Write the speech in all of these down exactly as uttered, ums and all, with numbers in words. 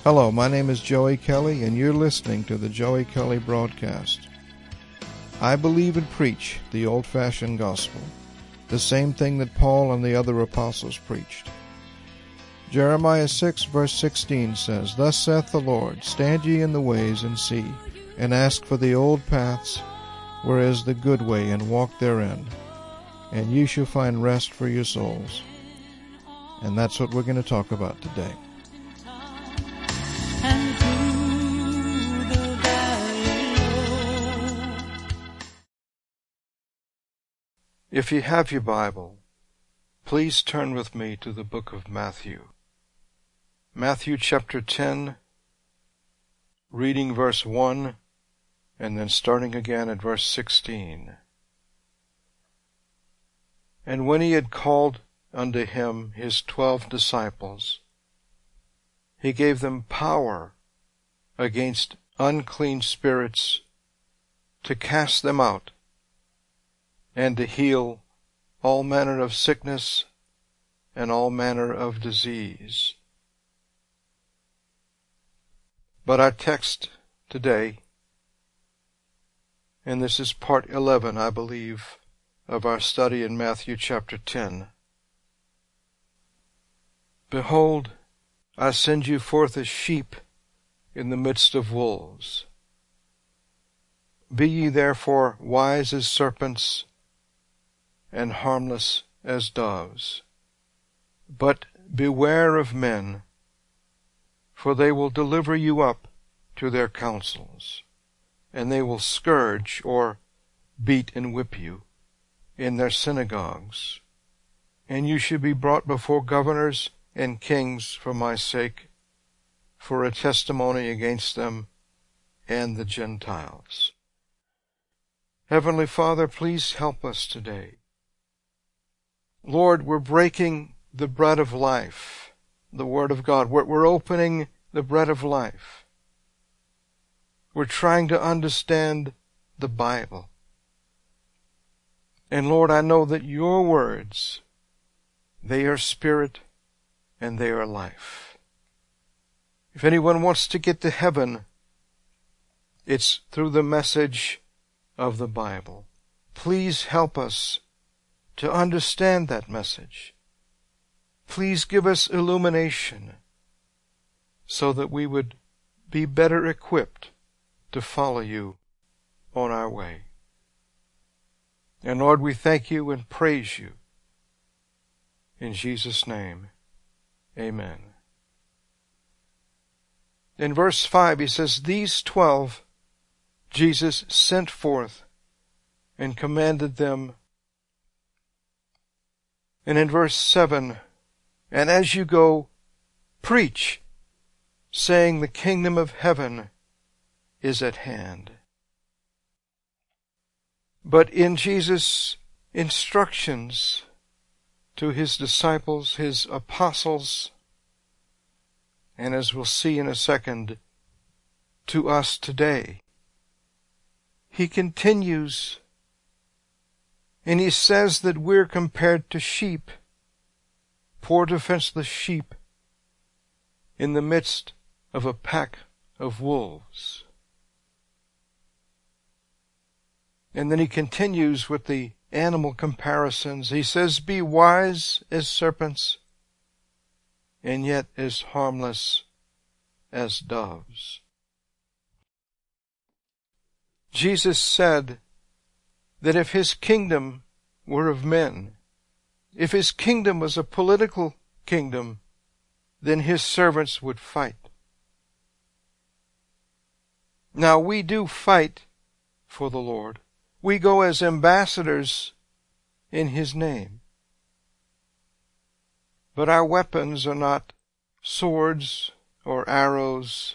Hello, my name is Joey Kelly, and you're listening to the Joey Kelly Broadcast. I believe and preach the old-fashioned gospel, the same thing that Paul and the other apostles preached. Jeremiah six, verse sixteen says, Thus saith the Lord, Stand ye in the ways, and see, and ask for the old paths, where is the good way, and walk therein, and ye shall find rest for your souls. And that's what we're going to talk about today. If you have your Bible, please turn with me to the book of Matthew. Matthew chapter ten, reading verse one, and then starting again at verse sixteen. And when he had called unto him his twelve disciples, he gave them power against unclean spirits to cast them out, and to heal all manner of sickness and all manner of disease. But our text today, and this is part eleven, I believe, of our study in Matthew chapter ten. Behold, I send you forth as sheep in the midst of wolves. Be ye therefore wise as serpents, and harmless as doves. But beware of men, for they will deliver you up to their councils, and they will scourge or beat and whip you in their synagogues. And you shall be brought before governors and kings for my sake, for a testimony against them and the Gentiles. Heavenly Father, please help us today. Lord, we're breaking the bread of life, the Word of God. We're, we're opening the bread of life. We're trying to understand the Bible. And Lord, I know that your words, they are spirit and they are life. If anyone wants to get to heaven, it's through the message of the Bible. Please help us to understand that message. Please give us illumination so that we would be better equipped to follow you on our way. And Lord, we thank you and praise you. In Jesus' name, amen. In verse five, he says, These twelve Jesus sent forth and commanded them. And in verse seven, And as you go, preach, saying the kingdom of heaven is at hand. But in Jesus' instructions to his disciples, his apostles, and as we'll see in a second, to us today, he continues, and he says that we're compared to sheep, poor defenseless sheep, in the midst of a pack of wolves. And then he continues with the animal comparisons. He says, Be wise as serpents, and yet as harmless as doves. Jesus said that if his kingdom were of men, if his kingdom was a political kingdom, then his servants would fight. Now we do fight for the Lord. We go as ambassadors in his name. But our weapons are not swords or arrows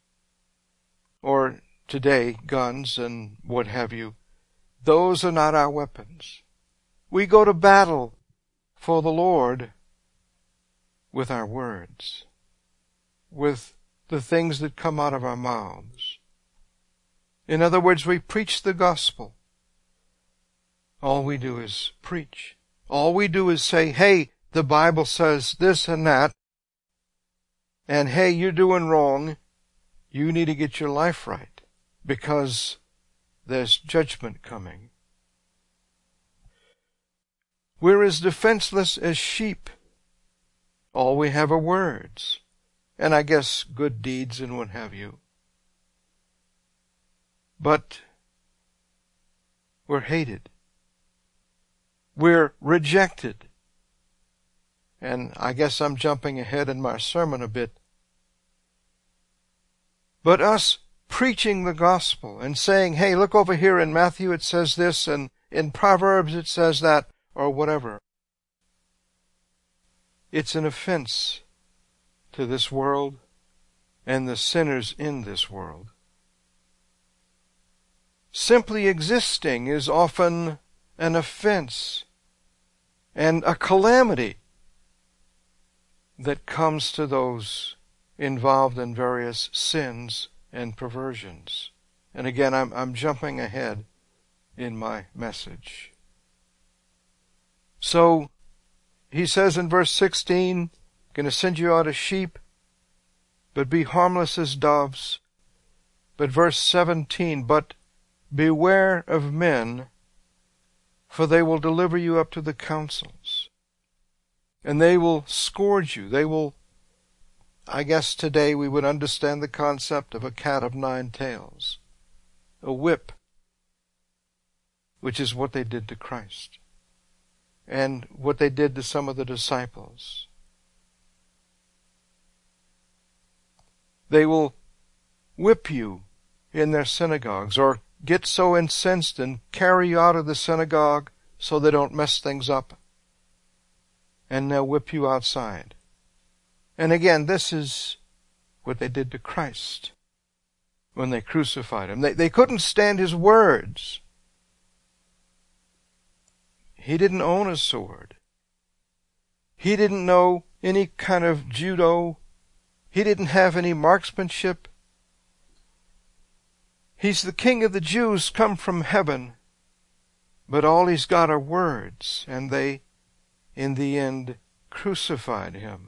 or today guns and what have you. Those are not our weapons. We go to battle for the Lord with our words, with the things that come out of our mouths. In other words, we preach the gospel. All we do is preach. All we do is say, hey, the Bible says this and that, And hey, you're doing wrong. You need to get your life right because there's judgment coming. We're as defenseless as sheep. All we have are words, and I guess good deeds and what have you. But we're hated. We're rejected. And I guess I'm jumping ahead in my sermon a bit. But us preaching the gospel and saying, hey, look over here in Matthew it says this, and in Proverbs it says that, or whatever. It's an offense to this world and the sinners in this world. Simply existing is often an offense and a calamity that comes to those involved in various sins and perversions. And again, I'm, I'm jumping ahead in my message. So, he says in verse sixteen, going to send you out as sheep, but be harmless as doves. But verse seventeen, but beware of men, for they will deliver you up to the councils. And they will scourge you. They will, I guess today we would understand the concept of a cat of nine tails. A whip, which is what they did to Christ. And what they did to some of the disciples. They will whip you in their synagogues, or get so incensed and carry you out of the synagogue so they don't mess things up. And they'll whip you outside. And again, this is what they did to Christ when they crucified him. They, they couldn't stand his words. He didn't own a sword. He didn't know any kind of judo. He didn't have any marksmanship. He's the King of the Jews come from heaven, but all he's got are words, and they, in the end, crucified him.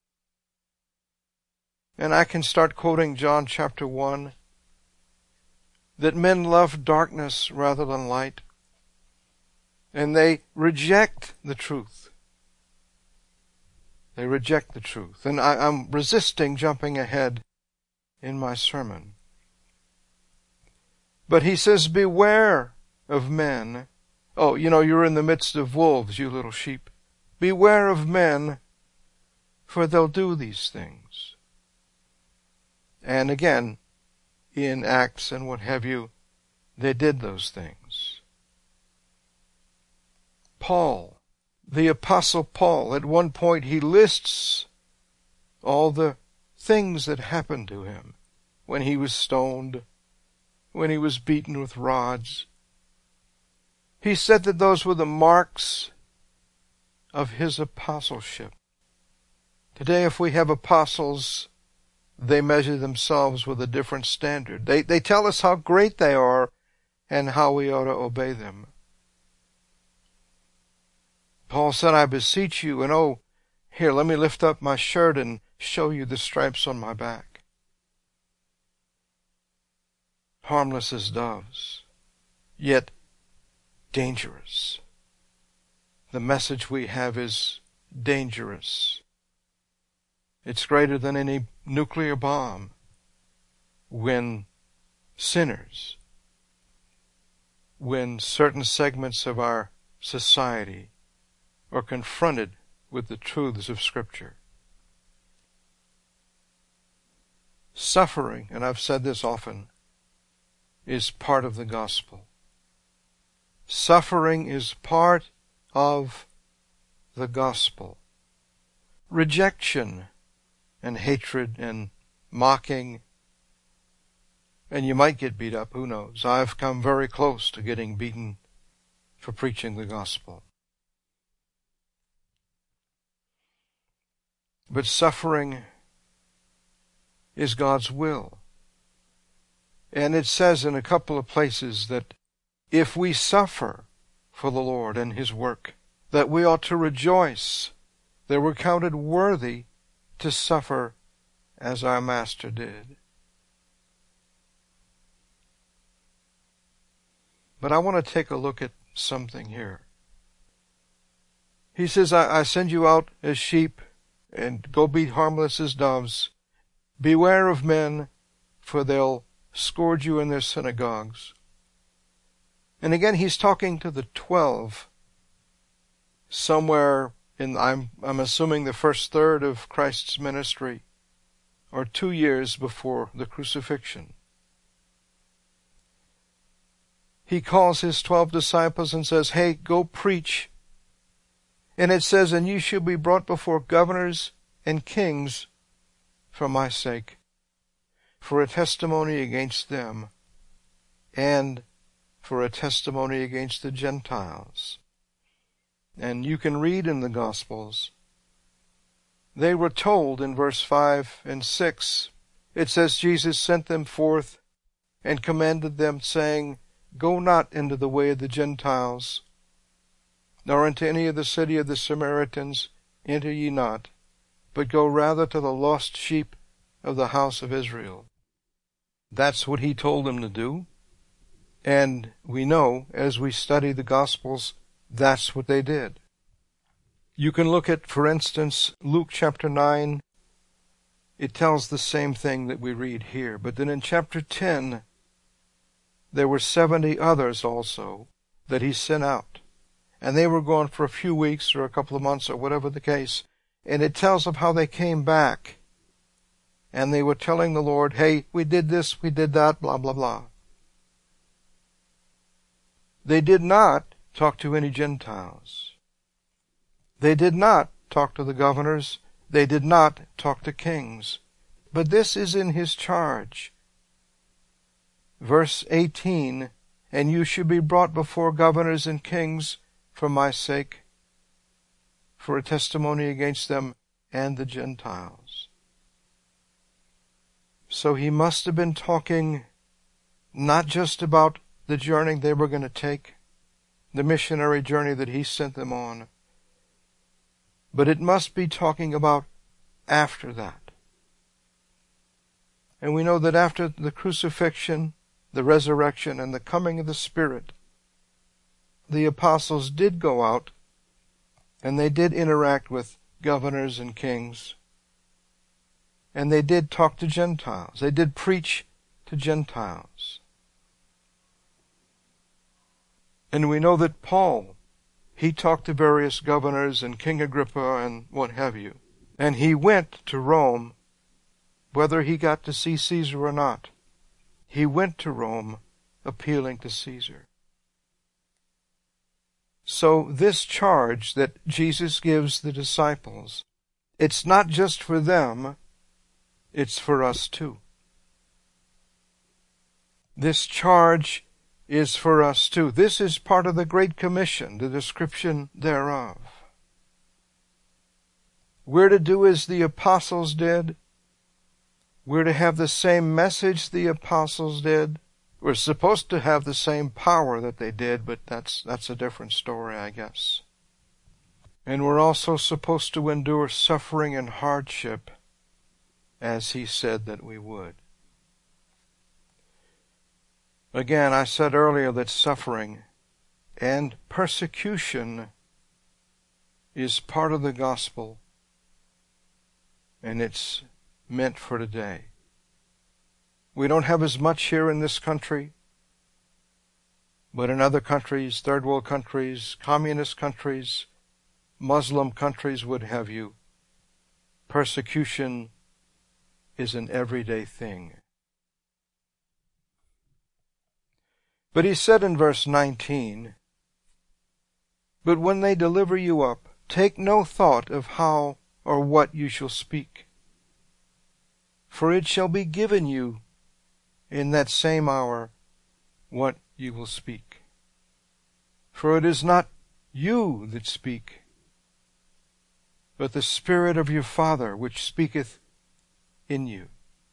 And I can start quoting John chapter one, that men love darkness rather than light, and they reject the truth. They reject the truth. And I, I'm resisting jumping ahead in my sermon. But he says, beware of men. Oh, you know, you're in the midst of wolves, you little sheep. Beware of men, for they'll do these things. And again, in Acts and what have you, they did those things. Paul, the Apostle Paul, at one point he lists all the things that happened to him when he was stoned, when he was beaten with rods. He said that those were the marks of his apostleship. Today, if we have apostles, they measure themselves with a different standard. They, they tell us how great they are and how we ought to obey them. Paul said, I beseech you, and oh, here, let me lift up my shirt and show you the stripes on my back. Harmless as doves, yet dangerous. The message we have is dangerous. It's greater than any nuclear bomb when sinners, when certain segments of our society are confronted with the truths of Scripture. Suffering, and I've said this often, is part of the gospel. Suffering is part of the gospel. Rejection and hatred and mocking, and you might get beat up, who knows? I've come very close to getting beaten for preaching the gospel. But suffering is God's will. And it says in a couple of places that if we suffer for the Lord and His work, that we ought to rejoice that we're counted worthy to suffer as our Master did. But I want to take a look at something here. He says, I, I send you out as sheep, and go be harmless as doves. Beware of men, for they'll scourge you in their synagogues. And again, he's talking to the twelve, somewhere in, I'm, I'm assuming, the first third of Christ's ministry, or two years before the crucifixion. He calls his twelve disciples and says, hey, go preach. And it says, and you shall be brought before governors and kings for my sake, for a testimony against them, and for a testimony against the Gentiles. And you can read in the Gospels, they were told in verse five and six, it says, Jesus sent them forth and commanded them, saying, go not into the way of the Gentiles, nor into any of the city of the Samaritans enter ye not, but go rather to the lost sheep of the house of Israel. That's what he told them to do. And we know, as we study the Gospels, that's what they did. You can look at, for instance, Luke chapter nine. It tells the same thing that we read here. But then in chapter ten, there were seventy others also that he sent out. And they were gone for a few weeks or a couple of months or whatever the case. And it tells of how they came back. And they were telling the Lord, hey, we did this, we did that, blah, blah, blah. They did not talk to any Gentiles. They did not talk to the governors. They did not talk to kings. But this is in his charge. Verse eighteen, and you should be brought before governors and kings for my sake, for a testimony against them and the Gentiles. So he must have been talking not just about the journey they were going to take, the missionary journey that he sent them on, but it must be talking about after that. And we know that after the crucifixion, the resurrection, and the coming of the Spirit, the apostles did go out and they did interact with governors and kings. And they did talk to Gentiles. They did preach to Gentiles. And we know that Paul, he talked to various governors and King Agrippa and what have you. And he went to Rome, whether he got to see Caesar or not. He went to Rome appealing to Caesar. So this charge that Jesus gives the disciples, it's not just for them, it's for us too. This charge is for us too. This is part of the Great Commission, the description thereof. We're to do as the apostles did. We're to have the same message the apostles did. We're supposed to have the same power that they did, but that's that's a different story, I guess. And we're also supposed to endure suffering and hardship, as he said that we would. Again, I said earlier that suffering and persecution is part of the gospel, and it's meant for today. We don't have as much here in this country, but in other countries, third world countries, communist countries, Muslim countries, would have you, persecution is an everyday thing. But he said in verse nineteen, but when they deliver you up, take no thought of how or what you shall speak, for it shall be given you in that same hour what you will speak. For it is not you that speak, but the Spirit of your Father which speaketh in you.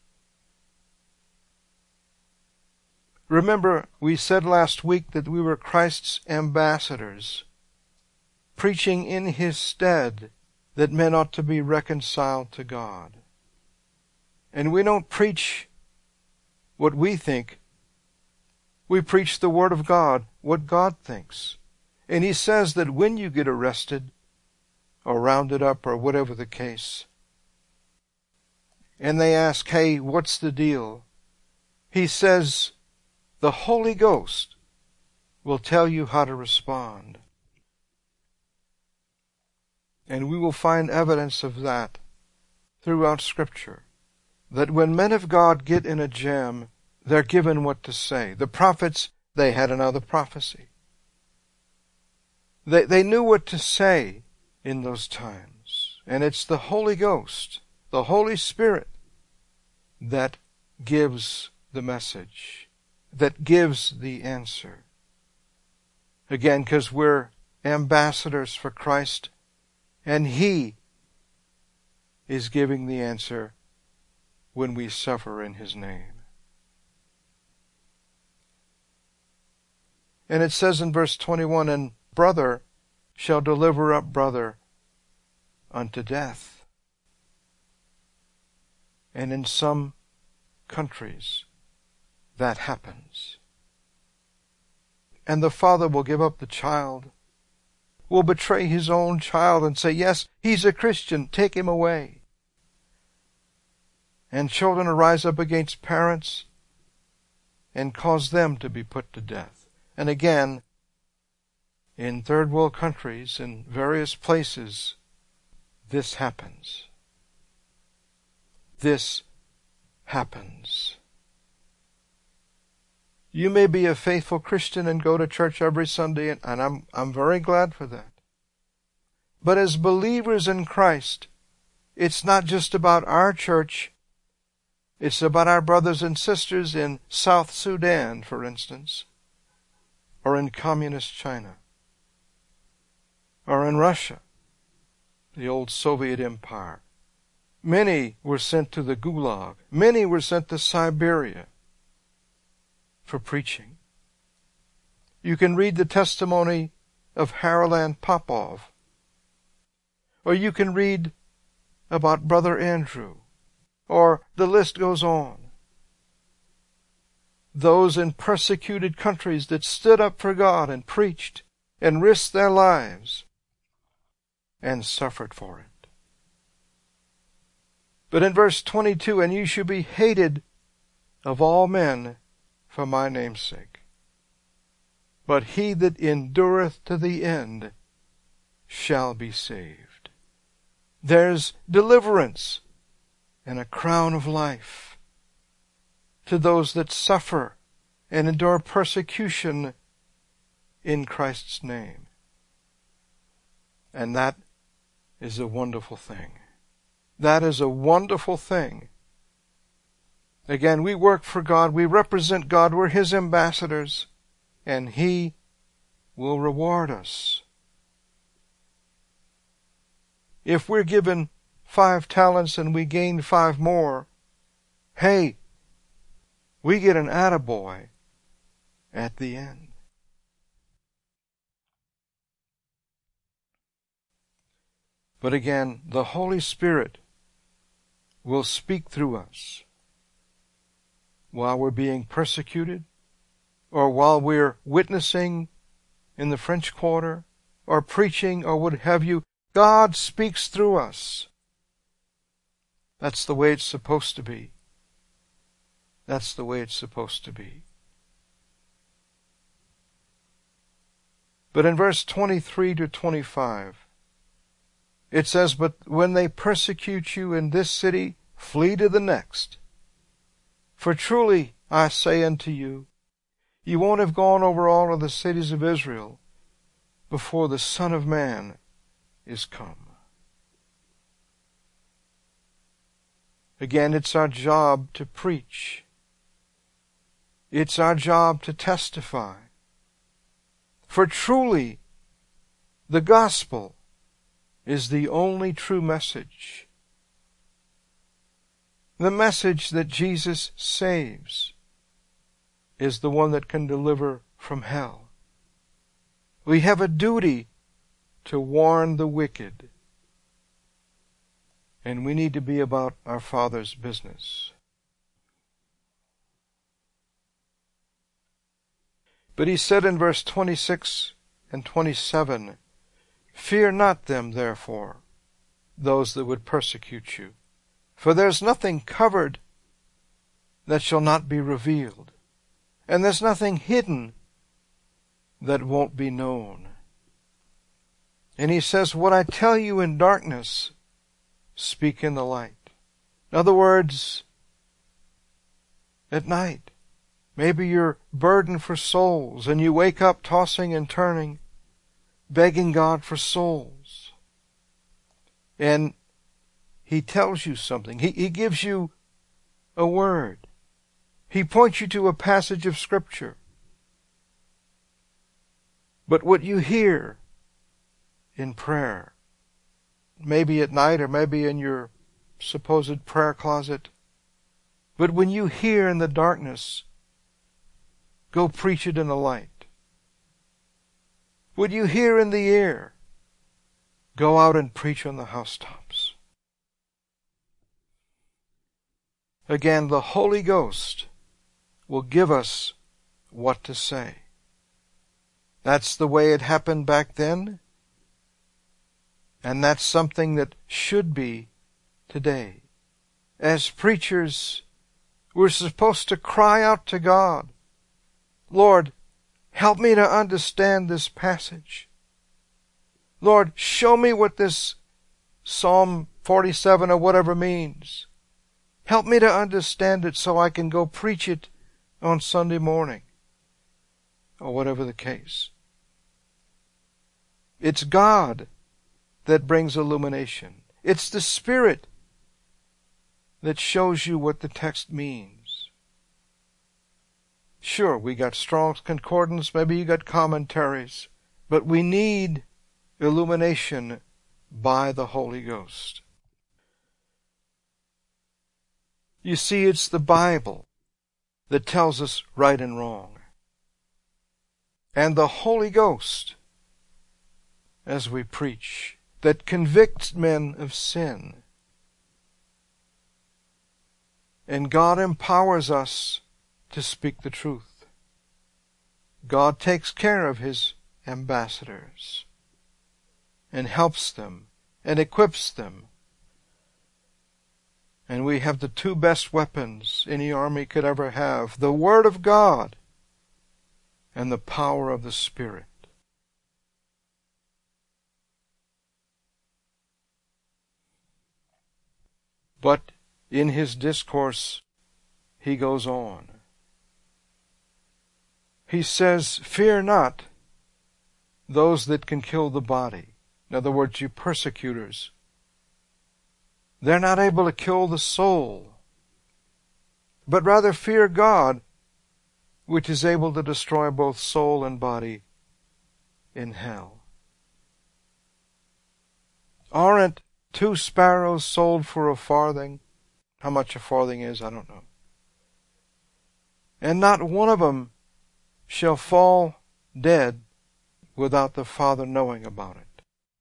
Remember, we said last week that we were Christ's ambassadors, preaching in his stead that men ought to be reconciled to God. And we don't preach what we think. We preach the Word of God, what God thinks. And He says that when you get arrested or rounded up or whatever the case, and they ask, hey, what's the deal? He says the Holy Ghost will tell you how to respond. And we will find evidence of that throughout Scripture. That when men of God get in a jam, they're given what to say. The prophets, they had another prophecy. They, they knew what to say in those times. And it's the Holy Ghost, the Holy Spirit, that gives the message, that gives the answer. Again, because we're ambassadors for Christ, and He is giving the answer when we suffer in His name. And it says in verse twenty-one, and brother shall deliver up brother unto death. And in some countries that happens. And the father will give up the child, will betray his own child and say, yes, he's a Christian, take him away. And children rise up against parents and cause them to be put to death. And again, in third world countries, in various places, this happens. This happens. You may be a faithful Christian and go to church every Sunday, and, and I'm, I'm very glad for that. But as believers in Christ, it's not just about our church. It's about our brothers and sisters in South Sudan, for instance, or in communist China, or in Russia, the old Soviet Empire. Many were sent to the Gulag. Many were sent to Siberia for preaching. You can read the testimony of Harilan Popov, or you can read about Brother Andrew, or the list goes on. Those in persecuted countries that stood up for God and preached and risked their lives and suffered for it. But in verse twenty-two, and you shall be hated of all men for my name's sake. But he that endureth to the end shall be saved. There's deliverance and a crown of life to those that suffer and endure persecution in Christ's name. And that is a wonderful thing. That is a wonderful thing. Again, we work for God. We represent God. We're His ambassadors. And He will reward us. If we're given five talents and we gain five more, hey, we get an attaboy at the end. But again, the Holy Spirit will speak through us while we're being persecuted, or while we're witnessing in the French Quarter, or preaching, or what have you. God speaks through us. That's the way it's supposed to be. That's the way it's supposed to be. But in verse twenty-three to twenty-five, it says, but when they persecute you in this city, flee to the next. For truly I say unto you, you won't have gone over all of the cities of Israel before the Son of Man is come. Again, it's our job to preach. It's our job to testify. For truly, the gospel is the only true message. The message that Jesus saves is the one that can deliver from hell. We have a duty to warn the wicked. And we need to be about our Father's business. But he said in verse twenty-six and twenty-seven, "Fear not them, therefore, those that would persecute you. For there's nothing covered that shall not be revealed, and there's nothing hidden that won't be known." And he says, "What I tell you in darkness, speak in the light." In other words, at night, maybe you're burdened for souls, and you wake up tossing and turning, begging God for souls. And he tells you something. He, he gives you a word. He points you to a passage of Scripture. But what you hear in prayer, maybe at night or maybe in your supposed prayer closet, but when you hear in the darkness, go preach it in the light. What you hear in the air, go out and preach on the housetops. Again, the Holy Ghost will give us what to say. That's the way it happened back then, and that's something that should be today. As preachers, we're supposed to cry out to God, "Lord, help me to understand this passage. Lord, show me what this Psalm forty-seven or whatever means. Help me to understand it so I can go preach it on Sunday morning," or whatever the case. It's God that brings illumination. It's the Spirit that shows you what the text means. Sure, we got Strong's Concordance, maybe you got commentaries, but we need illumination by the Holy Ghost. You see, it's the Bible that tells us right and wrong. And the Holy Ghost, as we preach, that convicts men of sin. And God empowers us to speak the truth. God takes care of His ambassadors and helps them and equips them. And we have the two best weapons any army could ever have, the Word of God and the power of the Spirit. But in his discourse, he goes on. He says, "Fear not those that can kill the body." In other words, you persecutors. They're not able to kill the soul, but rather fear God, which is able to destroy both soul and body in hell. Aren't two sparrows sold for a farthing? How much a farthing is, I don't know. And not one of them shall fall dead without the Father knowing about it.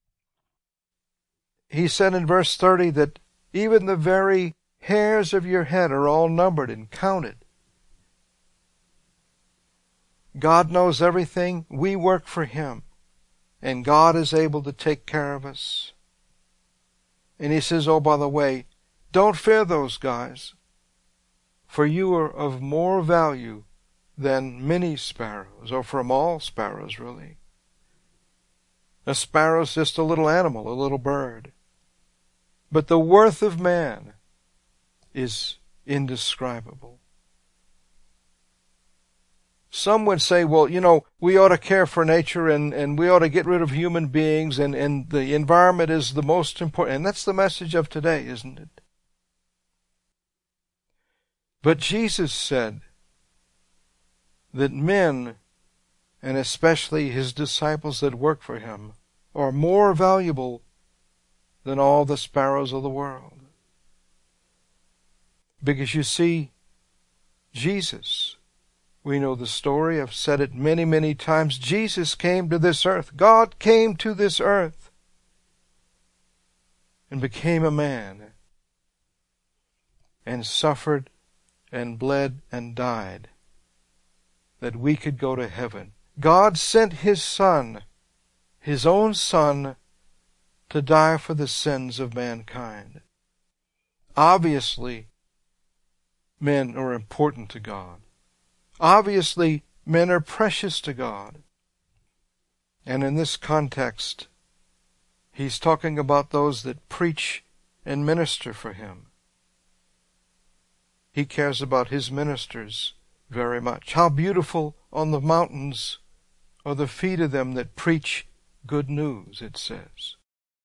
He said in verse thirty that even the very hairs of your head are all numbered and counted. God knows everything. We work for Him. And God is able to take care of us. And He says, oh, by the way, don't fear those guys, for you are of more value than many sparrows, or from all sparrows, really. A sparrow's just a little animal, a little bird. But the worth of man is indescribable. Some would say, well, you know, we ought to care for nature and, and we ought to get rid of human beings and, and the environment is the most important. And that's the message of today, isn't it? But Jesus said that men, and especially His disciples that work for Him, are more valuable than all the sparrows of the world. Because you see, Jesus, we know the story, I've said it many, many times, Jesus came to this earth. God came to this earth and became a man and suffered and bled and died that we could go to heaven. God sent His Son, His own Son, to die for the sins of mankind. Obviously, men are important to God. Obviously, men are precious to God. And in this context, He's talking about those that preach and minister for Him. He cares about His ministers very much. How beautiful on the mountains are the feet of them that preach good news, it says.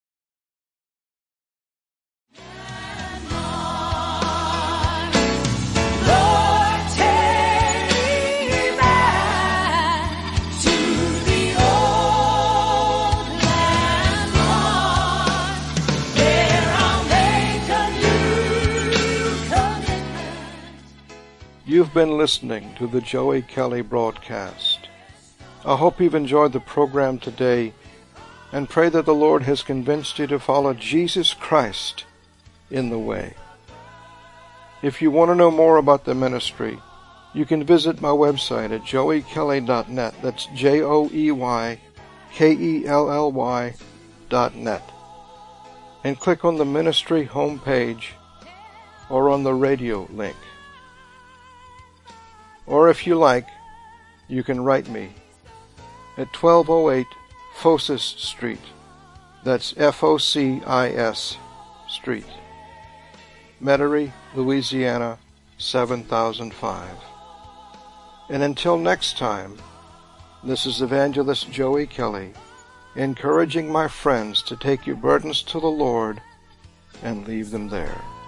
You've been listening to the Joey Kelly broadcast. I hope you've enjoyed the program today and pray that the Lord has convinced you to follow Jesus Christ in the way. If you want to know more about the ministry, you can visit my website at joey kelly dot net. That's J O E Y K E L L Y dot net. And click on the ministry homepage or on the radio link. Or if you like, you can write me at twelve oh eight Focis Street. That's F O C I S Street. Metairie, Louisiana, seven thousand five. And until next time, this is Evangelist Joey Kelly, encouraging my friends to take your burdens to the Lord and leave them there.